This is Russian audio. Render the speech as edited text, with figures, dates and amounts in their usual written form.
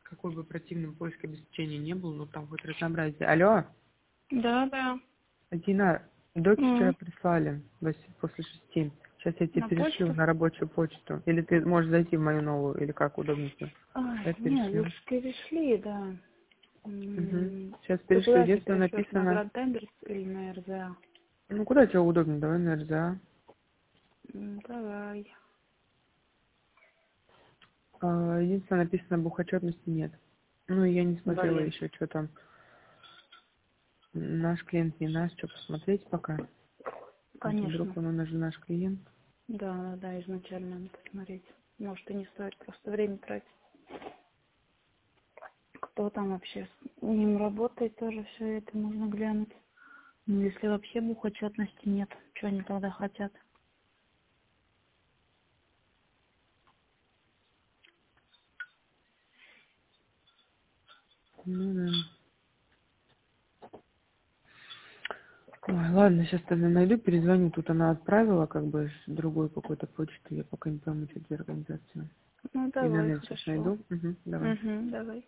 какой бы противным поиск обеспечения не был, но там хоть разнообразие. Алло, Да, да. Дина, доки вчера М. прислали после 6. Сейчас я тебе На перешлю почту? на рабочую почту. Или ты можешь зайти в мою новую, или как удобнее тебе. Ай, Сейчас нет, перешлю. лучше перешли, да. Угу. М. Сейчас Ты перешлю. куда сейчас Единственное перешлешь? На написано. Гранд Тендерс или на РЗА? Ну, куда тебе удобно? Давай на РЗА. Давай. Единственное написано, бухотчетности нет. Ну, и я не смотрела Блин. еще, что там. Наш клиент, не наш, что посмотреть пока. А то вдруг Конечно. он уже наш клиент. Да, да, да, изначально надо посмотреть. Может, и не стоит просто время тратить. Кто там вообще с ним работает, тоже все это можно глянуть. Ну, если вообще бухотчетности нет, что они тогда хотят? Ну да. Ой, ладно, сейчас тогда найду, перезвоню. Тут она отправила как бы с другой какой-то почты. Я пока не пойму, что это за организация. Ну, давай, Инонет сейчас хорошо. найду. Угу, давай. Угу, давай.